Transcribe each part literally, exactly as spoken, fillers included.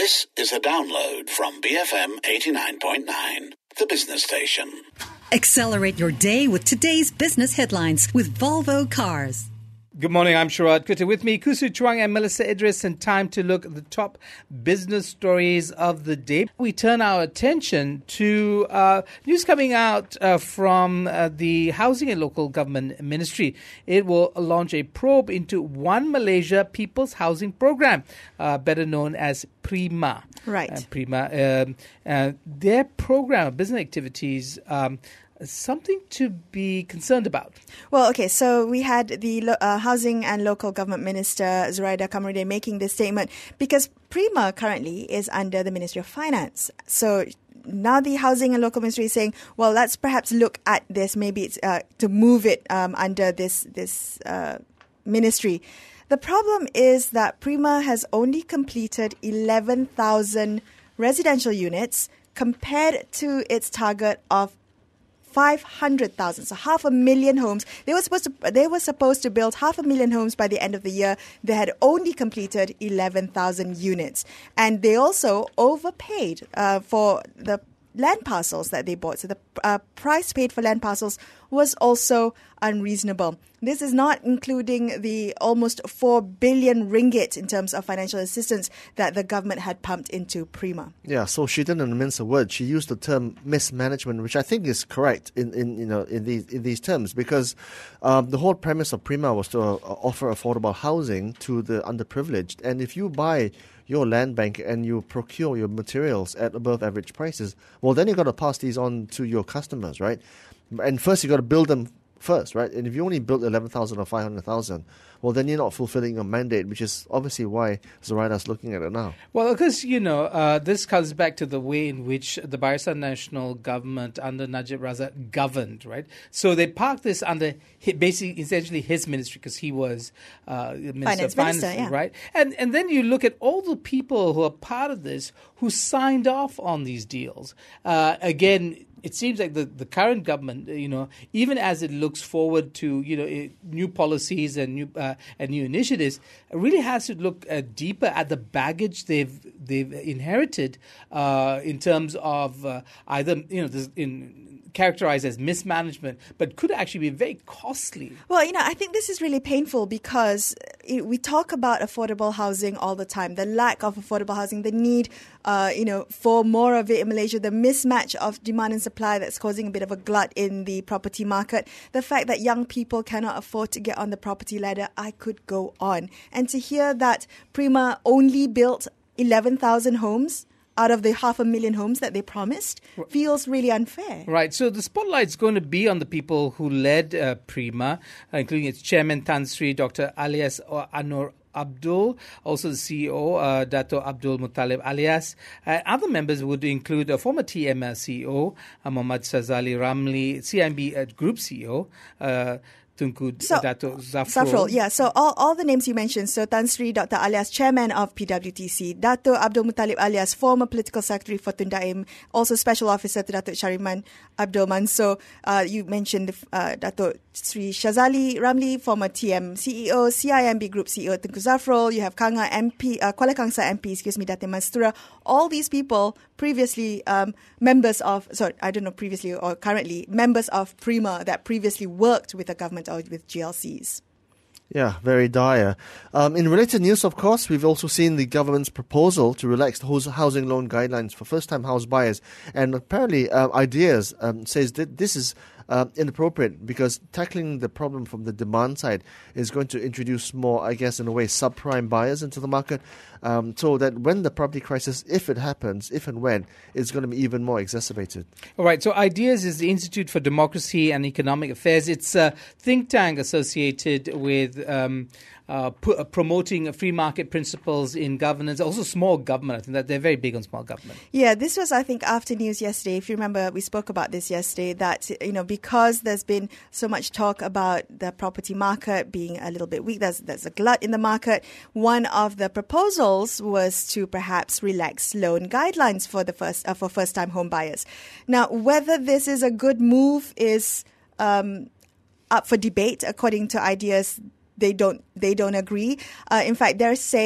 This is a download from B F M eighty-nine point nine, the business station. Accelerate your day with today's business headlines with Volvo Cars. Good morning, I'm Sharad Kutta. With me, Kusu Chuang and Melissa Idris, and time to look at the top business stories of the day. We turn our attention to uh, news coming out uh, from uh, the Housing and Local Government Ministry. It will launch a probe into One Malaysia People's Housing Program, uh, better known as PRIMA. Right. Uh, PRIMA. Um, uh, their program of business activities um, something to be concerned about. Well, okay, so we had the uh, Housing and Local Government Minister, Zuraida Kamarudin, making this statement because PRIMA currently is under the Ministry of Finance. So now the Housing and Local Ministry is saying, well, let's perhaps look at this, maybe it's uh, to move it um, under this, this uh, ministry. The problem is that PRIMA has only completed eleven thousand residential units compared to its target of five hundred thousand, so half a million homes. They were supposed to they were supposed to build half a million homes by the end of the year. They had only completed eleven thousand units, and they also overpaid uh, for the land parcels that they bought. So the uh, price paid for land parcels was also unreasonable. This is not including the almost four billion ringgit in terms of financial assistance that the government had pumped into PRIMA. Yeah, so she didn't mince a word. She used the term mismanagement, which I think is correct in, in you know in these in these terms, because um, the whole premise of PRIMA was to uh, offer affordable housing to the underprivileged. And if you buy your land bank and you procure your materials at above average prices, well, then you've got to pass these on to your customers, right? And first you've got to build them first, right? And if you only built eleven thousand or five hundred thousand, well, then you're not fulfilling your mandate, which is obviously why Zoraida's looking at it now. Well, because, you know, uh, this comes back to the way in which the Barisan Nasional government under Najib Razak governed, right? So they parked this under basically, essentially his ministry because he was uh, Minister Finance of Finance, Minister, yeah. right? And, and then you look at all the people who are part of this who signed off on these deals. Uh, again, it seems like the, the current government, you know, even as it looks forward to, you know, new policies and new uh, and new initiatives, really has to look uh, deeper at the baggage they've they've inherited uh, in terms of uh, either, you know, this, in characterized as mismanagement, but could actually be very costly. Well, you know, I think this is really painful because we talk about affordable housing all the time, the lack of affordable housing, the need, uh, you know, for more of it in Malaysia, the mismatch of demand and supply that's causing a bit of a glut in the property market, the fact that young people cannot afford to get on the property ladder. I could go on. And to hear that PRIMA only built eleven thousand homes out of the half a million homes that they promised feels really unfair. Right. So the spotlight's going to be on the people who led uh, PRIMA, uh, including its chairman, Tan Sri Doctor Alias Anwar Abdul, also the C E O, uh, Dato Abdul Muttalib Alias. Uh, other members would include a former T M C E O, uh, Muhammad Shazali Ramli, C I M B uh, Group C E O, uh, Tunku so, Dato Zafrul. Zafrul, yeah. So all, all the names you mentioned. So Tan Sri Doctor Alias, chairman of P W T C. Dato Abdul Muttalib Alias, former political secretary for Tun Daim, also special officer to Dato Shariman Abdul Mansur. Uh, you mentioned uh, Dato Sri Shazali Ramli, former T M C E O, C I M B Group C E O Tunku Zafrul. You have Kanga M P, uh, Kuala Kangsar M P, excuse me, Datin Mastura. All these people previously um, members of, sorry, I don't know, previously or currently members of PRIMA that previously worked with the government or with G L Cs. Yeah, very dire. Um, in related news, of course, we've also seen the government's proposal to relax the housing loan guidelines for first-time house buyers. And apparently, uh, Ideas um, says that this is uh, inappropriate because tackling the problem from the demand side is going to introduce more, I guess, in a way, subprime buyers into the market. Um, so that when the property crisis, if it happens, if and when, it's going to be even more exacerbated. All right. So Ideas is the Institute for Democracy and Economic Affairs. It's a think tank associated with um, uh, p- uh, promoting free market principles in governance, also small government. I think that they're very big on small government. Yeah, this was, I think, after news yesterday. If you remember, we spoke about this yesterday, that, you know, because there's been so much talk about the property market being a little bit weak, there's, there's a glut in the market. One of the proposals was to perhaps relax loan guidelines for the first uh, for first-time home buyers. Now, whether this is a good move is um, up for debate. According to Ideas, they don't they don't agree. Uh, in fact, they're saying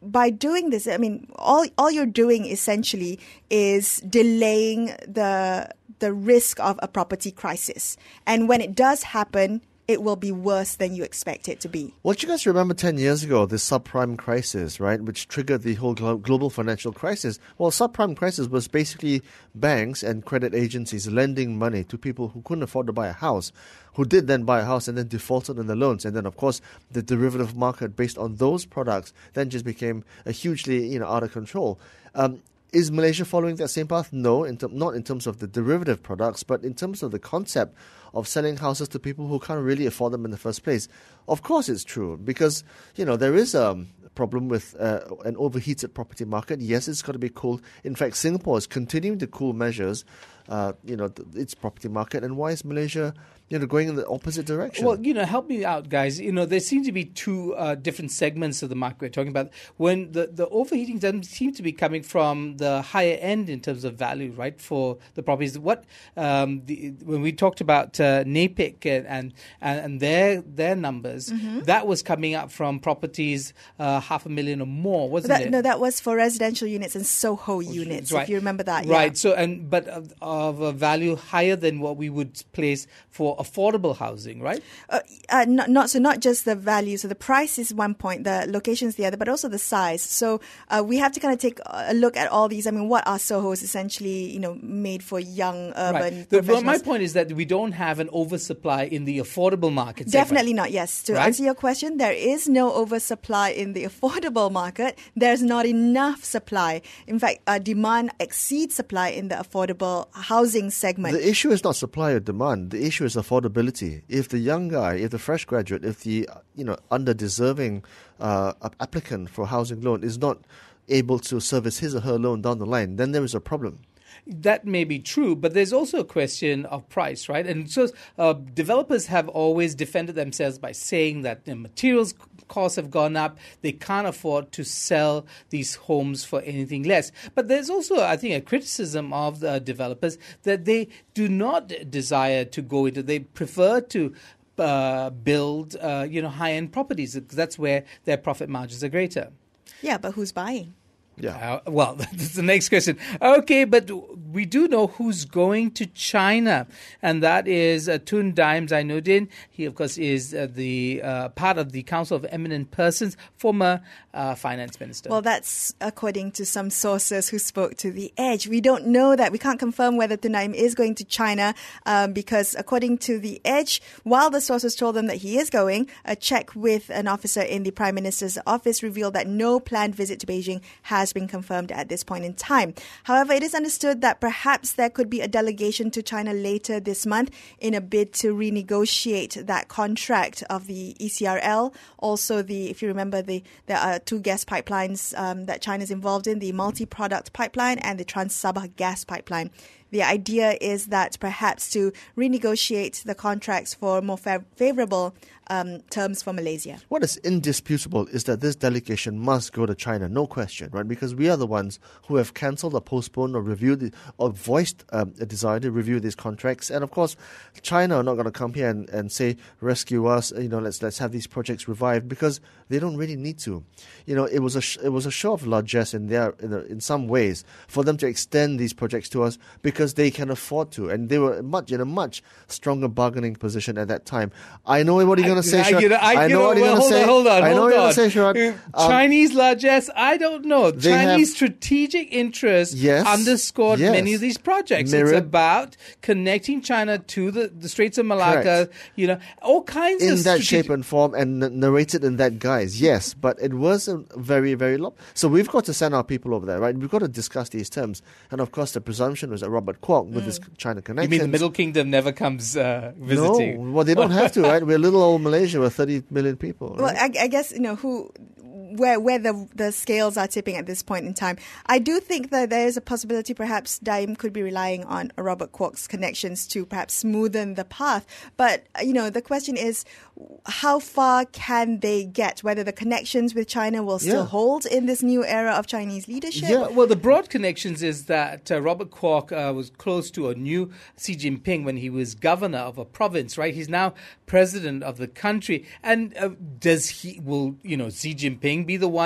by doing this, I mean, all all you're doing essentially is delaying the the risk of a property crisis. And when it does happen, it will be worse than you expect it to be. Well, you guys remember ten years ago, the subprime crisis, right, which triggered the whole glo- global financial crisis? Well, subprime crisis was basically banks and credit agencies lending money to people who couldn't afford to buy a house, who did then buy a house and then defaulted on the loans. And then, of course, the derivative market based on those products then just became a hugely, you know, out of control. Um, Is Malaysia following that same path? No, in ter- not in terms of the derivative products, but in terms of the concept of selling houses to people who can't really afford them in the first place. Of course it's true, because, you know, there is a problem with uh, an overheated property market. Yes, it's got to be cooled. In fact, Singapore is continuing to cool measures, uh, you know, th- its property market. And why is Malaysia, you know, going in the opposite direction? Well, you know, help me out, guys. You know, there seem to be two uh, different segments of the market we're talking about. When the, the overheating doesn't seem to be coming from the higher end in terms of value, right, for the properties. What um, the, when we talked about uh, NAPIC and, and and their their numbers, mm-hmm. that was coming up from properties uh, half a million or more, wasn't that, it? No, that was for residential units and SOHO units, right. if you remember that. Right. Yeah. So and but of, of a value higher than what we would place for affordable housing, right? Uh, uh, not, not so not just the value. So the price is one point, the location is the other, but also the size. So uh, we have to kind of take a look at all these. I mean, what are SOHOs essentially, you know, made for young urban right. the, professionals? My point is that we don't have an oversupply in the affordable market. Definitely segment. not. Yes. To right? answer your question, there is no oversupply in the affordable market. There's not enough supply. In fact, uh, demand exceeds supply in the affordable housing segment. The issue is not supply or demand. The issue is affordability. If the young guy, if the fresh graduate, if the you know under-deserving uh, applicant for a housing loan is not able to service his or her loan down the line, then there is a problem. That may be true, but there's also a question of price, right? And so uh, developers have always defended themselves by saying that the materials costs have gone up. They can't afford to sell these homes for anything less. But there's also, I think, a criticism of the developers that they do not desire to go into, they prefer to uh, build, uh, you know, high-end properties, because that's where their profit margins are greater. Yeah, but who's buying? Yeah. Uh, well, that's the next question. Okay, but we do know who's going to China, and that is uh, Tun Daim Zainuddin. He, of course, is uh, the uh, part of the Council of Eminent Persons, former uh, finance minister. Well, that's according to some sources who spoke to The Edge. We don't know that. We can't confirm whether Tun Daim is going to China um, because, according to The Edge, while the sources told them that he is going, a check with an officer in the Prime Minister's office revealed that no planned visit to Beijing has been confirmed at this point in time. However, it is understood that perhaps there could be a delegation to China later this month in a bid to renegotiate that contract of the E C R L. Also, the if you remember, the there are two gas pipelines um, that China is involved in, the multi-product pipeline and the Trans-Sabah gas pipeline. The idea is that perhaps to renegotiate the contracts for more fav- favorable um, terms for Malaysia. What is indisputable is that this delegation must go to China, no question, right? Because we are the ones who have cancelled or postponed or reviewed the, or voiced um, a desire to review these contracts. And of course, China are not going to come here and, and say, rescue us, you know, let's let's have these projects revived, because they don't really need to. You know, it was a sh- it was a show of largesse in their in, a, in some ways for them to extend these projects to us, because they can afford to, and they were much in a much stronger bargaining position at that time. I know what you're going to say, Sharad. I, you know, I, I know you know, what you're well, going to say. Hold on, hold on, I know hold what you're on. going to say, Sharad. Um, Chinese largesse, I don't know. They Chinese have- strategic interests Yes, underscored yes. many of these projects. Mirrored- It's about connecting China to the, the Straits of Malacca, Correct. you know, all kinds in of that strategic- shape and form, and n- narrated in that guise, yes, but it wasn't very, very low. So we've got to send our people over there, right? We've got to discuss these terms. And of course, the presumption was that Robert Kwok, with his China You connections. mean the Middle Kingdom never comes uh, visiting? No, well, they don't have to, right? We're little old Malaysia with thirty million people. Well, Right? I, I guess, you know, who, where where the the scales are tipping at this point in time. I do think that there is a possibility perhaps Daim could be relying on Robert Kwok's connections to perhaps smoothen the path. But, you know, the question is, how far can they get? Whether the connections with China will still Yeah. hold in this new era of Chinese leadership? Yeah. Well, the broad connections is that uh, Robert Kwok uh, was close to a new Xi Jinping when he was governor of a province, right? He's now president of the country. And uh, does he, will, you know, Xi Jinping be the one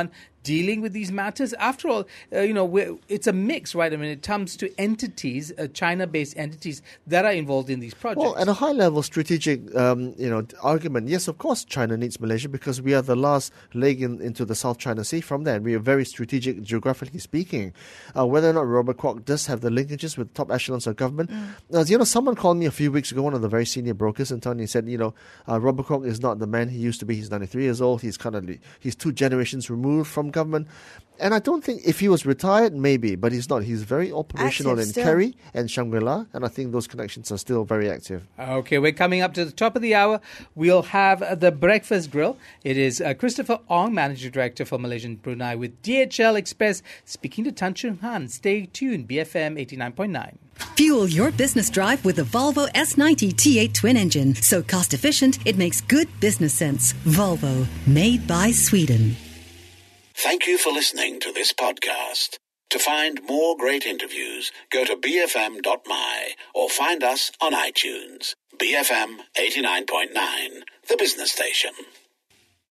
dealing with these matters? After all, uh, you know, we're, it's a mix, right? I mean, it comes to entities, uh, China-based entities that are involved in these projects. Well, at a high-level strategic, um, you know, argument, yes, of course, China needs Malaysia because we are the last leg in, into the South China Sea from there. And we are very strategic, geographically speaking. Uh, whether or not Robert Kwok does have the linkages with top echelons of government, mm. uh, you know, someone called me a few weeks ago, one of the very senior brokers in town, and he said, you know, uh, Robert Kwok is not the man he used to be. He's ninety-three years old. He's kind of he's two generations removed from government. And I don't think if he was retired, maybe, but he's not. He's very operational active in still. Kerry and Shangri-La, and I think those connections are still very active. Okay, we're coming up to the top of the hour. We'll have the Breakfast Grill. It is uh, Christopher Ong, Managing Director for Malaysian Brunei with D H L Express, speaking to Tan Chung Han. Stay tuned, B F M eighty-nine point nine. Fuel your business drive with the Volvo S ninety T eight twin engine. So cost efficient, it makes good business sense. Volvo, made by Sweden. Thank you for listening to this podcast. To find more great interviews, go to b f m dot m y or find us on iTunes. B F M eighty-nine point nine, the business station.